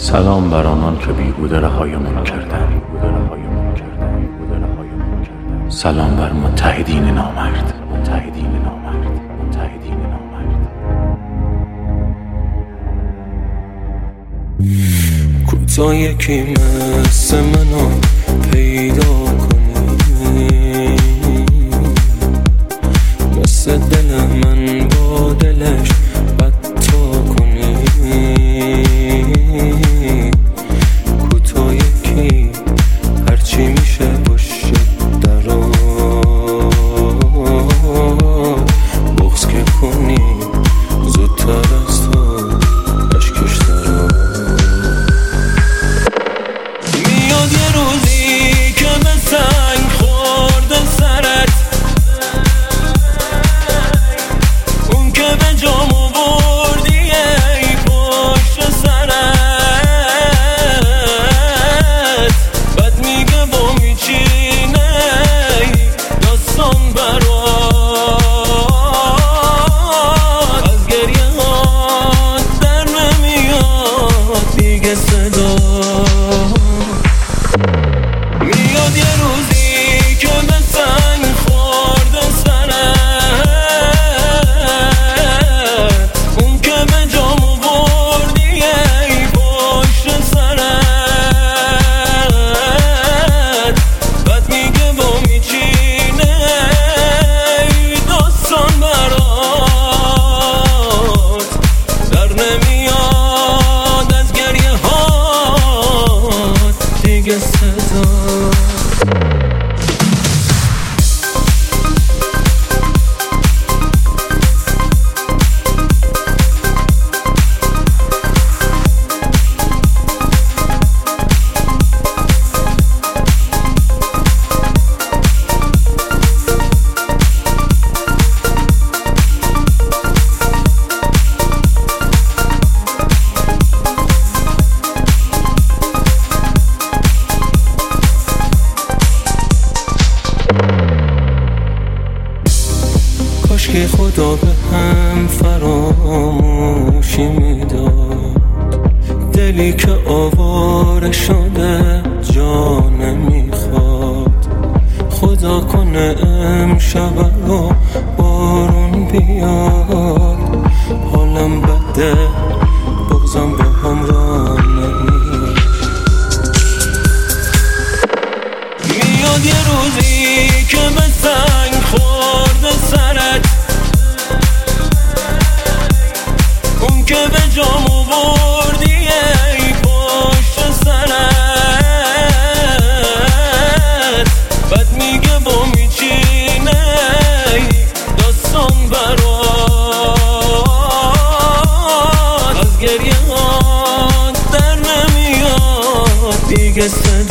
سلام بر آنان که بیهوده رهایمان کردند. سلام بر متحدین نامرد. کوتا یکی مثل منو پیدا کنی، مثل دل من با دلش بدتا کنی. کوتا یکی هرچی میشه باشه درات، بغض که کنی زودتر از تو اشکش درات. میاد یه روزی که به سنگ خورده سرت، اون که به جام آوردی ای پشت سرت، بد میگه و میچینه داستان برات. از گریه ها در نمیاد دیگه صدا. میاد یه روزی که به سنگ خورده سرت، اون که به جام آوردی ای پشت سرت، بد میگه و میچینه داستان برات. در نمیاد از گریه هات دیگه صدا. کاشکی خدا به هم فراموشی میداد، دلی که آواره شده جا نمیخواد. خدا کنه امشب رو بارون بیاد، حالم بده بغضم با هم را نمیاد. میاد یه روزی که به سنگ خورده سرت، اون که به جام آوردی ای پشت سرت، بد میگه و میچینه داستان برات. از گریه ها در نمیاد دیگه صدا.